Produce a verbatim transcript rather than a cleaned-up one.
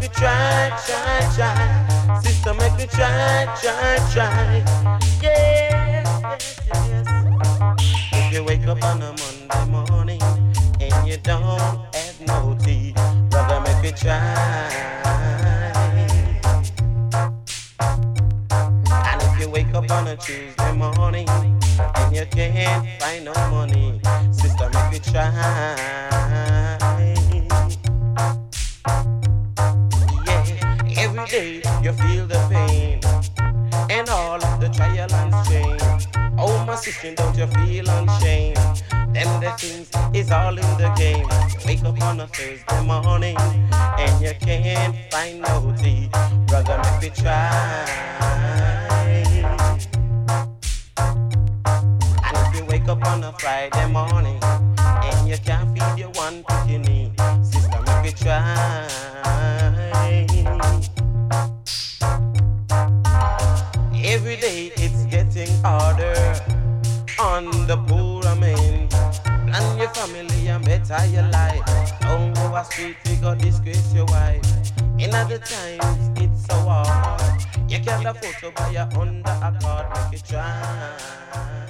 me try, try, try. Sister, make me try, try, try. Yes, yes, yes. If you wake up on a Monday morning and you don't have no tea, brother, make me try. And if you wake up on a Tuesday morning and you can't find no money, sister, make me try. Yeah, every day you feel the pain and all of the trial and strain. Oh, my sister, don't you feel unchained? Them the things is all in the game. You wake up on a Thursday morning and you can't find no tea, brother, make me try. And if you wake up on a Friday morning and you can't feed your one bikini, sister, make me try. Every day it's getting harder on the poor man. Plan your family and better your life. Don't go a street, we got disgrace your wife. In other times it's so hard. You can't afford to buy a under a card, make it try.